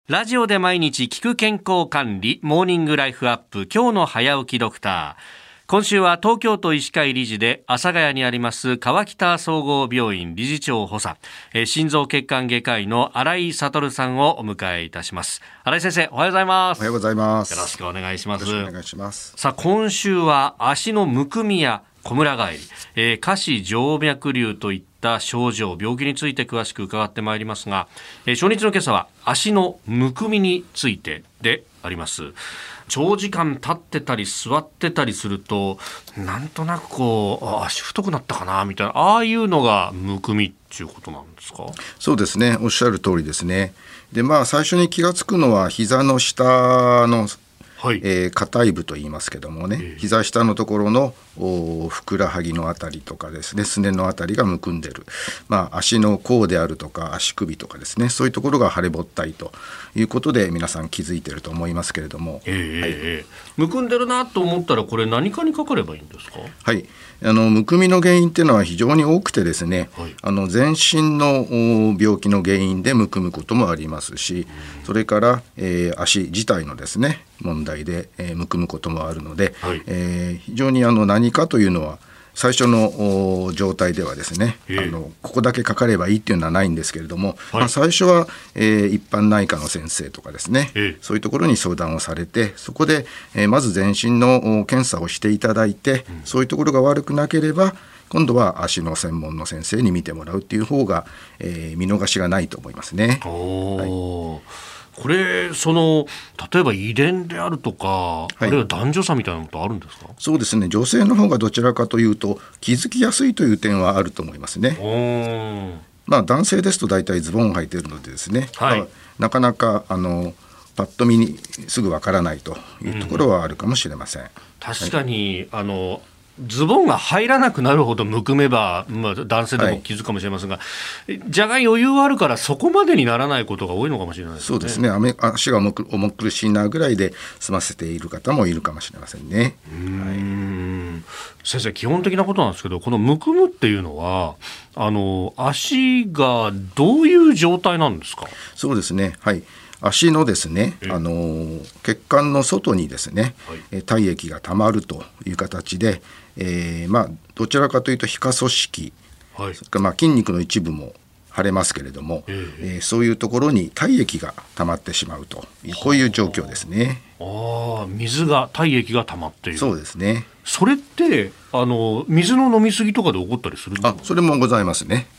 ラジオで毎日聞く健康管理モーニングライフアップ、今日の早起きドクター。今週は東京都医師会理事で阿佐ヶ谷にあります川北総合病院理事長補佐、心臓血管外科医の新井悟さんをお迎えいたします。新井先生、おはようございます。 おはようございます。 よろしくお願いします。 よろしくお願いします。 さあ、今週は足のむくみやこむら返り、下肢静脈瘤といった症状、病気について詳しく伺ってまいりますが、初日の今朝は足のむくみについてであります。長時間立ってたり座ってたりすると、なんとなく足太くなったかなみたいな、ああいうのがむくみっていうことなんですか？ そうですね、おっしゃる通りですね。で、最初に気がつくのは膝の下の硬い部と言いますけどもね、膝下のところのふくらはぎのあたりとかですね、すねのあたりがむくんでる、足の甲であるとか足首とかですね、そういうところが腫れぼったいということで皆さん気づいていると思いますけれども、 むくんでるなと思ったらこれ何かにかかればいいんですか？ はい、むくみの原因っていうのは非常に多くてですね、全身の病気の原因でむくむこともありますし、それから、足自体のですね問題で、むくむこともあるので、非常に何かというのは最初の状態ではですね、ここだけかかればいいっていうのはないんですけれども、最初は、一般内科の先生とかですね、そういうところに相談をされて、そこで、まず全身の検査をしていただいて、そういうところが悪くなければ今度は足の専門の先生に見てもらうっていう方が、見逃しがないと思いますね。 これ例えば遺伝であるとか、あるいは男女差みたいなことあるんですか？ そうですね、女性の方がどちらかというと気づきやすいという点はあると思いますね。男性ですと大体ズボンを履いているのでですね、なかなかパッと見にすぐわからないというところはあるかもしれません。 確かに、ズボンが入らなくなるほどむくめば、男性でも気づくかもしれませんが、若干余裕はあるからそこまでにならないことが多いのかもしれないですね。 そうですね、足が重苦しいなぐらいで済ませている方もいるかもしれませんね。 先生、基本的なことなんですけど、このむくむっていうのは足がどういう状態なんですか？ そうですね、足のですね、血管の外にですね、体液がたまるという形で、どちらかというと皮下組織、筋肉の一部も腫れますけれども、そういうところに体液がたまってしまうという、こういう状況ですね。 体液がたまっている。 そうですね。 それって水の飲み過ぎとかで起こったりするんですか？ それもございますね。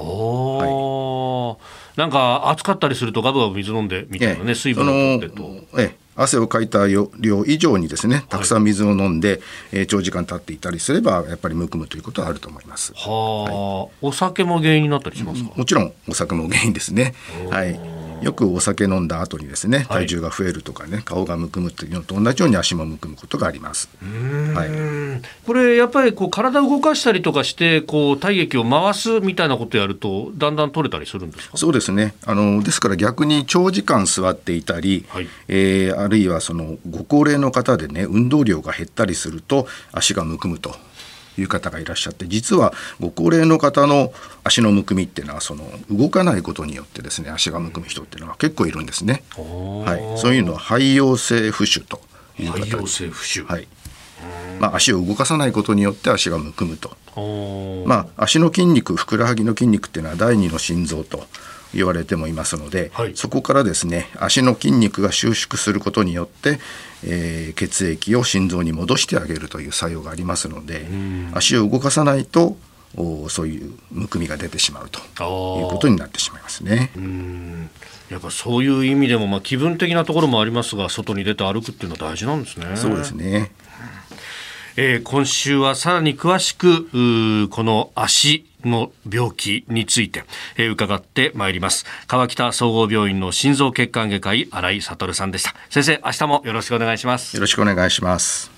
なんか暑かったりするとガブガブ水飲んでみたいなね、水分を取ってと、 汗をかいた量以上にですね、たくさん水を飲んで、長時間経っていたりすればやっぱりむくむということはあると思います。 お酒も原因になったりしますか？ もちろんお酒も原因ですね。よくお酒飲んだ後にですね、体重が増えるとかね、顔がむくむというのと同じように足もむくむことがあります。 これやっぱり体を動かしたりとかして体液を回すみたいなことをやるとだんだん取れたりするんですか？ そうですね、ですから逆に長時間座っていたり、あるいはご高齢の方でね、運動量が減ったりすると足がむくむという方がいらっしゃって、実はご高齢の方の足のむくみっていうのは動かないことによってですね、足がむくむ人っていうのは結構いるんですね。そういうのは肺陽性浮腫という形で、 肺陽性浮腫、 足を動かさないことによって足がむくむと。足の筋肉、ふくらはぎの筋肉っていうのは第二の心臓と言われてもいますので、そこからですね、足の筋肉が収縮することによって、血液を心臓に戻してあげるという作用がありますので、足を動かさないとそういうむくみが出てしまうということになってしまいますね。 やっぱそういう意味でも、気分的なところもありますが、外に出て歩くっていうのは大事なんですね。 そうですね。 今週はさらに詳しくこの足の病気について、伺ってまいります。川北総合病院の心臓血管外科医、新井悟さんでした。先生、明日もよろしくお願いします。 よろしくお願いします。